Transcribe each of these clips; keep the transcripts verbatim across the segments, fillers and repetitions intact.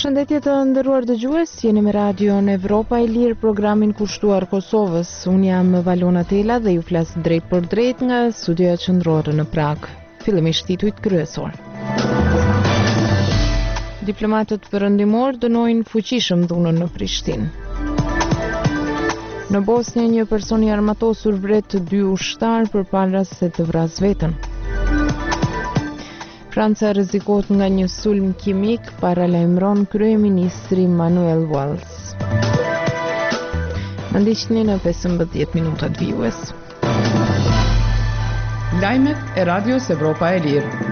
Përshëndetje të nderuar dëgjues, jeni me radion Evropa e Lirë, programin kushtuar Kosovës. Unë jam Valona Tela dhe ju flas drejt për drejt nga studioja qendrore në Prag. Fillimisht titujt kryesor. Diplomatët perëndimor dënojnë fuqishëm dhunën në Prishtinë. Në Bosnjë një person i armatosur vret dy ushtar përpara se të vras veten. Franca rrezikohet nga një sulm kimik, paralajmëron kryeministri Manuel Valls. Më ndiqni në pesëmbëdhjetë minutat vijues. Lajmet e Radios Evropa e Lirë.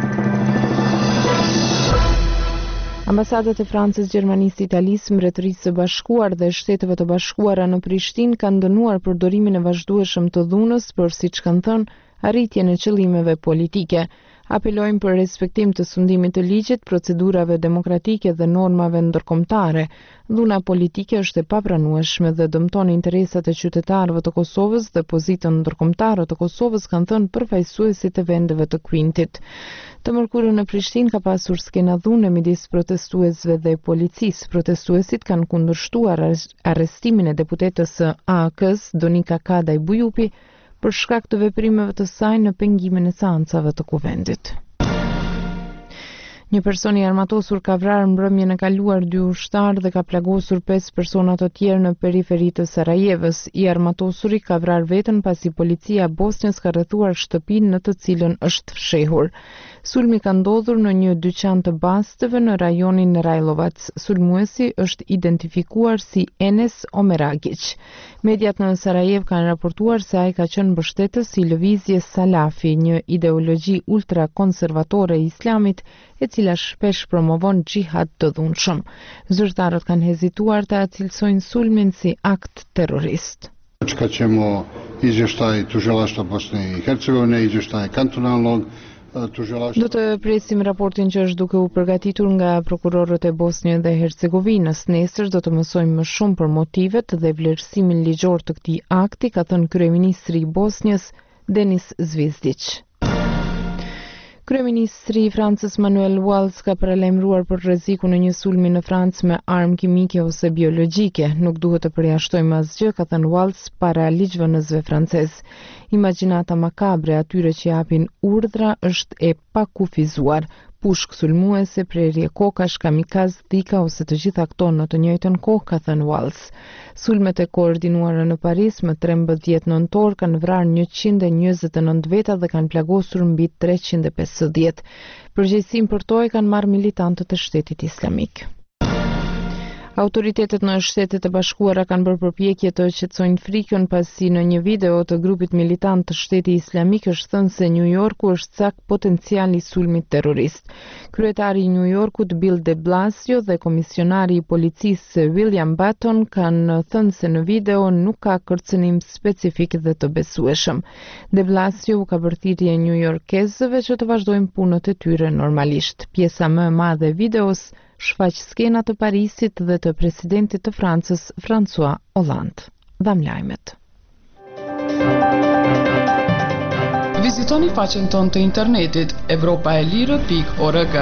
Ambasadat e Francës, Gjermanisë, Italisë, Mbretërisë së Bashkuar dhe Shteteve të Bashkuara në Prishtinë kanë dënuar përdorimin e vazhdueshëm të dhunës për, siç kanë thënë, arritjen e qëllimeve politike. Apelojmë për respektim të sundimit të ligjit, procedurave demokratike dhe normave ndërkombëtare. Dhuna politike është e papranueshme dhe dëmton interesat e qytetarëve të Kosovës dhe pozitën ndërkombëtare të Kosovës, kanë thënë përfaqësuesit e vendeve të Kvintit. Të mërkurën në Prishtinë ka pasur skena dhune midis protestuesve dhe policisë. Protestuesit kanë kundërshtuar arrestimin e deputetës së A A K-s, Donika Kadaj Bujupi, për shkak të veprimeve të saj në pengimin e seancave të kuvendit. Një person i armatosur ka vrarë mbrëmjen e kaluar dy ushtarë dhe ka plagosur pesë persona të tjerë në periferi të Sarajevës. I armatosuri ka vrarë veten pasi policia e Bosnjës ka rrethuar shtëpinë në të cilën është fshehur. Sulmi ka ndodhur në një dyqan të bastëve në rajonin Rajlovac. Sulmuesi është identifikuar si Enes Omeragic. Mediat në Sarajev kanë raportuar se ai ka qenë mbështetës i lëvizjes Salafi, një ideologji ultrakonservatore e Islamit, e cila shpesh promovon xhihad të dhunshëm. Zyrtarët kanë hezituar të cilësojnë sulmin si akt terrorist. Çka ćemo izvještaj tužilaštva Bosne i Hercegovine, izvještaj kantonalnog. Do të presim raportin që është duke u përgatitur nga prokurorët e Bosnjë dhe Hercegovinës. Nesër do të mësojmë më shumë për motivet dhe vlerësimin ligjor të këtij akti, ka thënë kryeministri i Bosnjës Denis Zvizdić. Kryeministri i Francës Manuel Valls ka paralajmëruar për rrezikun e një sulmi në Francë me armë kimike ose biologjike. Nuk duhet të përjashtojmë asgjë, ka thënë Valls para ligjvënësve francez. Imagjinata makabre atyre që japin urdhra është e pakufizuar. Pushk sulmuese, prerje kokash, kamikaz, dhika ose të gjitha këto në të njëjtën kohë, ka thënë Valls. Sulmet e koordinuara në Paris më trembëdhjetë nëntor kanë vrarë njëqind e njëzet e nëntë veta dhe kanë plagosur mbi treqind e pesëdhjetë. Përgjegjësinë për to e kanë marrë militantët e Shtetit Islamik. Autoritetet në Shtetet e Bashkuara kanë bërë përpjekje të qetësojnë frikën pasi në një video të grupit militant të Shtetit Islamik është thënë se New Yorku është cak potencial i sulmit terrorist. Kryetari i New Yorkut Bill de Blasio dhe komisionari i policisë William Batton kanë thënë se në video nuk ka kërcënim specifik dhe të besueshëm. De Blasio u ka bërë thirrje New Yorkesëve që të vazhdojnë punët e tyre normalisht. Pjesa më e madhe e videos shfaq skena të Parisit dhe të presidentit të Francës, François Hollande. Dham lajmet. Vizitoni faqen tonë të internetit evropa e lirë pikë org.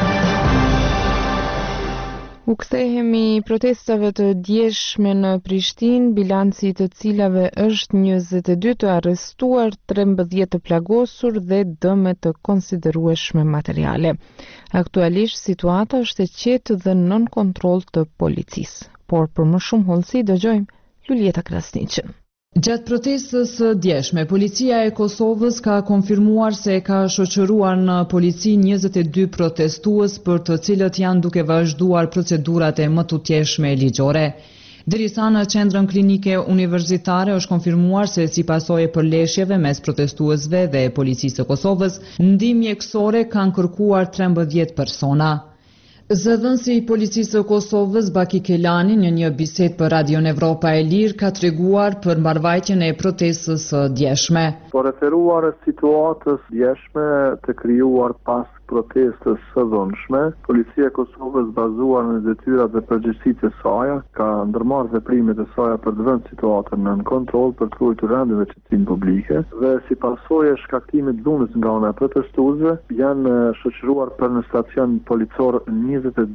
U kthehemi protestave të djeshme në Prishtinë, bilanci i të cilave është njëzet e dy të arrestuar, trembëdhjetë të plagosur dhe dëme të konsiderueshme materiale. Aktualisht situata është e qetë dhe nën kontroll të policisë. Por për më shumë hollësi dëgjojmë Lulieta Krasniqën. Gjatë protestës së djeshme, policia e Kosovës ka konfirmuar se ka shoqëruar në polici njëzet e dy protestues për të cilët janë duke vazhduar procedurat e më tutjeshme ligjore. Derisa në qendrën klinike universitare është konfirmuar se si pasojë përleshjeve mes protestuesve dhe policisë së Kosovës, ndihmë mjekësore kanë kërkuar trembëdhjetë persona. Zëdhënësi i policisë së Kosovës Baki Kelani në një bisedë për Radion Evropa e Lirë ka treguar për mbarvajtjen e protestës së djeshme. Po referuar situatës djeshme të krijuar pas protestës së dhunshme, policia e Kosovës bazuar në detyrat dhe përgjegjësitë e saj ka ndërmarrë veprimet e saj për të vënë situatën nën kontroll për të ruajtur rendin dhe qetësinë publike dhe si pasojë e shkaktimit të dhunës nga ana e protestuesve janë shoqëruar për në stacion policor njëzet e dy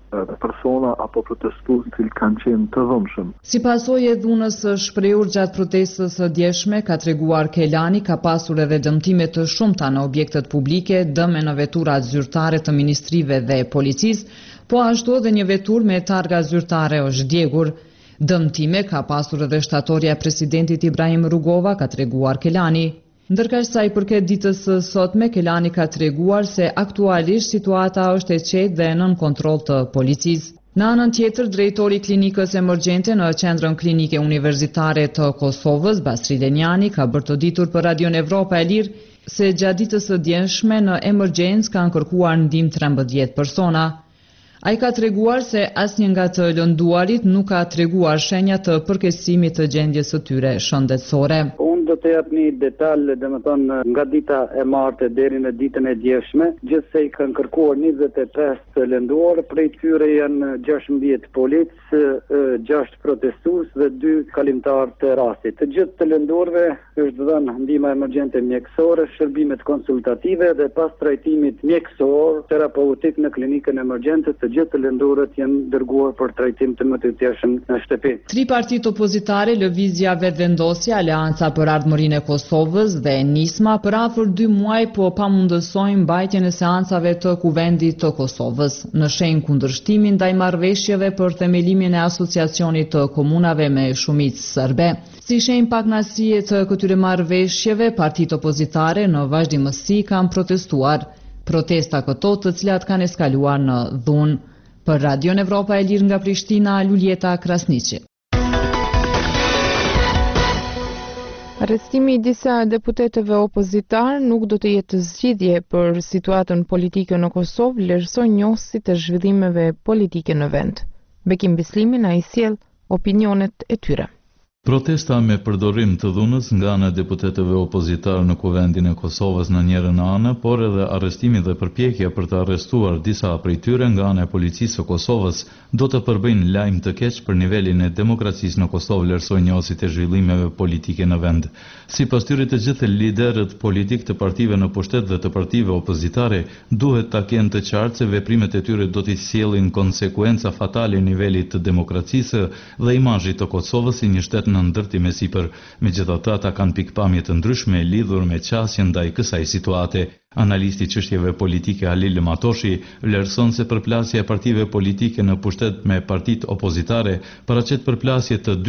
persona apo protestues të cilë kanë qenë të dhunshëm. Si pasojë e dhunës së shprehur gjatë protestës së djeshme, ka treguar Kelani, ka pasur edhe dëmtime të shumta në objektet publike, dëme në veturat zyrtare të ministrive dhe policisë, po ashtu edhe një vetur me targa zyrtare është djegur. Dëmtime ka pasur edhe shtatorja e presidentit Ibrahim Rugova, ka treguar Kelani. Ndërkaq sa i përket ditës së sotme, Kelani ka treguar se aktualisht situata është e qetë dhe nën kontroll të policisë. Në anën tjetër, drejtori i klinikës emergjente në qendrën klinike universitare të Kosovës, Basri Lenjani, ka bërë të ditur për Radion Evropa e Lirë se gjatë ditës së djeshme në emergjencë kanë kërkuar ndihmë trembëdhjetë persona. Ai ka treguar se asnjë nga të lënduarit nuk ka treguar shenja të përkesimit të gjendjes së tyre shëndetësore. Do të jap një detaj, domethënë nga dita e martë deri në ditën e djeshme, gjithsej kanë kërkuar njëzet e pesë të lënduar, prej tyre janë gjashtëmbëdhjetë policë, gjashtë protestues dhe dy kalimtar të rastit. Të gjithë të lënduarve është dhënë ndihma emergjente mjekësore, shërbimet konsultative dhe pas trajtimit mjekësor terapeutik në klinikën emergjente, të gjithë të lënduarët janë dërguar për trajtim të mëtejshëm në shtëpi. Tri partitë opozitare, Lëvizja Vetëvendosja, Aleanca për Ardhmërinë e Kosovës dhe Nisma për afër dy muaj po pamundësojnë mbajtjen e seancave të Kuvendit të Kosovës, në shenjë kundërshtimin ndaj marrëveshjeve për themelimin e asociacionit të komunave me shumicë serbe. Si shenjë pakënaqësie të këtyre marrëveshjeve, partitë opozitare në vazhdimësi kanë protestuar. Protesta këto të cilat kanë eskaluar në dhunë. Për Radion Evropa e Lirë nga Prishtina, Luljeta Krasniqi. Arrestimi i disa deputetëve opozitar nuk do të jetë zgjidhje për situatën politike në Kosovë, vlerësojnë njohësit e zhvillimeve politike në vend. Bekim Bislimi na i sjell opinionet e tyre. Protesta me përdorim të dhunës nga ana e deputetëve opozitar në Kuvendin e Kosovës në njërin anë, por edhe arrestimi dhe përpjekja për të arrestuar disa prej tyre nga ana e policisë së Kosovës do të përbëjnë lajm të keq për nivelin e demokracisë në Kosovë, vlerësojnë njohësit e zhvillimeve politike në vend. Sipas tyre, të gjithë liderët politik të partive në pushtet dhe të partive opozitare duhet ta kenë të qartë se veprimet e tyre do të sjellin konsekuenca fatale nivelit të demokracisë dhe imazhit të Kosovës si një shtet në ndërtim e sipër. Megjithatë, ata kanë pikpamje të ndryshme lidhur me qasjen ndaj kësaj situate. Analisti i çështjeve politike Halil Matoshi vlerëson se përplasja e partive politike në pushtet me partitë opozitare paraqet përplasje të